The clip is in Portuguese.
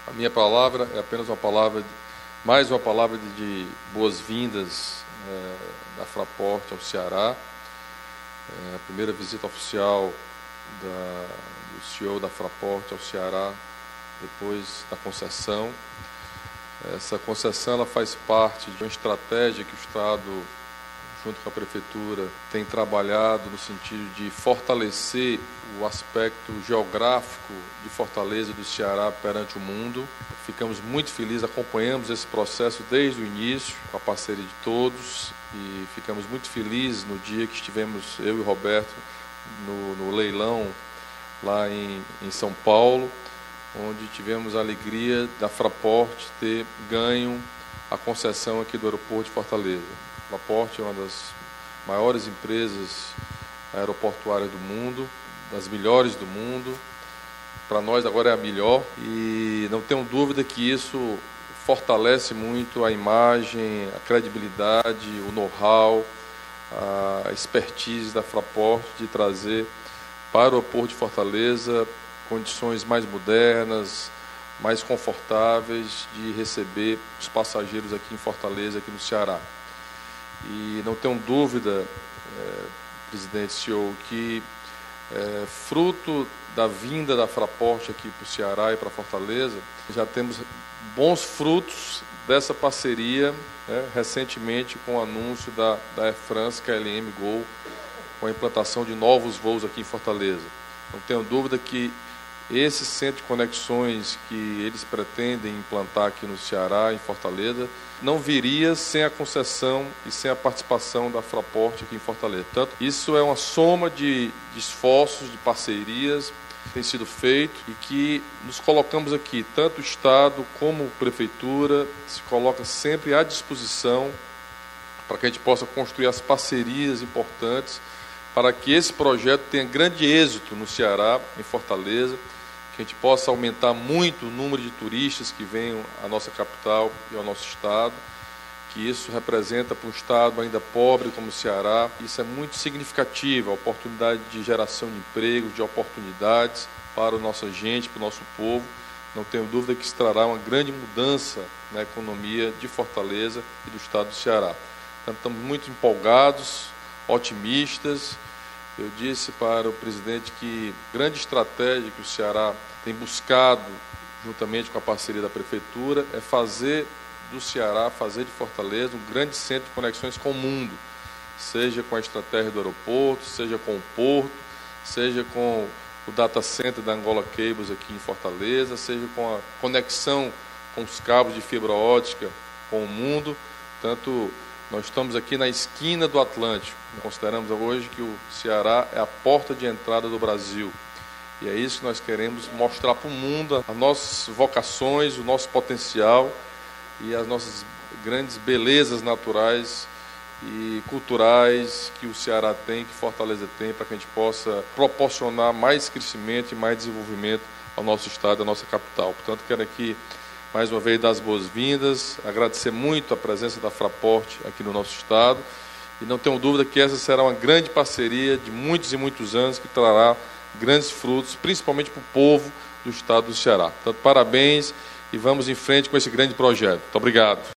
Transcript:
A minha palavra é apenas uma palavra, mais uma palavra de boas-vindas da Fraport ao Ceará. A primeira visita oficial do CEO da Fraport ao Ceará depois da concessão. Essa concessão ela faz parte de uma estratégia que o Estado, junto com a Prefeitura, tem trabalhado no sentido de fortalecer o aspecto geográfico de Fortaleza do Ceará perante o mundo. Ficamos muito felizes, acompanhamos esse processo desde o início, com a parceria de todos, e ficamos muito felizes no dia que estivemos, eu e o Roberto, no leilão lá em São Paulo, onde tivemos a alegria da Fraport ter ganho a concessão aqui do aeroporto de Fortaleza. A Fraport é uma das maiores empresas aeroportuárias do mundo, das melhores do mundo. Para nós agora é a melhor e não tenho dúvida que isso fortalece muito a imagem, a credibilidade, o know-how, a expertise da Fraport de trazer para o aeroporto de Fortaleza condições mais modernas, mais confortáveis de receber os passageiros aqui em Fortaleza, aqui no Ceará. E não tenho dúvida, presidente, CEO, que fruto da vinda da Fraport aqui para o Ceará e para Fortaleza, já temos bons frutos dessa parceria, recentemente com o anúncio da Air France KLM Gol, com a implantação de novos voos aqui em Fortaleza. Não tenho dúvida que esse centro de conexões que eles pretendem implantar aqui no Ceará, em Fortaleza, não viria sem a concessão e sem a participação da Fraport aqui em Fortaleza. Portanto, isso é uma soma de esforços, de parcerias que tem sido feito e que nos colocamos aqui, tanto o Estado como a Prefeitura, se coloca sempre à disposição para que a gente possa construir as parcerias importantes para que esse projeto tenha grande êxito no Ceará, em Fortaleza, que a gente possa aumentar muito o número de turistas que venham à nossa capital e ao nosso estado, que isso representa para um estado ainda pobre como o Ceará, isso é muito significativo, a oportunidade de geração de empregos, de oportunidades para a nossa gente, para o nosso povo. Não tenho dúvida que isso trará uma grande mudança na economia de Fortaleza e do estado do Ceará. Então, estamos muito empolgados, otimistas. Eu disse para o presidente que a grande estratégia que o Ceará tem buscado, juntamente com a parceria da Prefeitura, é fazer do Ceará, fazer de Fortaleza um grande centro de conexões com o mundo, seja com a estratégia do aeroporto, seja com o porto, seja com o data center da Angola Cables aqui em Fortaleza, seja com a conexão com os cabos de fibra ótica com o mundo. Portanto, nós estamos aqui na esquina do Atlântico. Consideramos hoje que o Ceará é a porta de entrada do Brasil. E é isso que nós queremos mostrar para o mundo, as nossas vocações, o nosso potencial e as nossas grandes belezas naturais e culturais que o Ceará tem, que Fortaleza tem, para que a gente possa proporcionar mais crescimento e mais desenvolvimento ao nosso estado, à nossa capital. Portanto, quero aqui mais uma vez dar as boas-vindas, agradecer muito a presença da Fraport aqui no nosso estado e não tenho dúvida que essa será uma grande parceria de muitos e muitos anos que trará grandes frutos, principalmente para o povo do estado do Ceará. Portanto, parabéns e vamos em frente com esse grande projeto. Muito obrigado.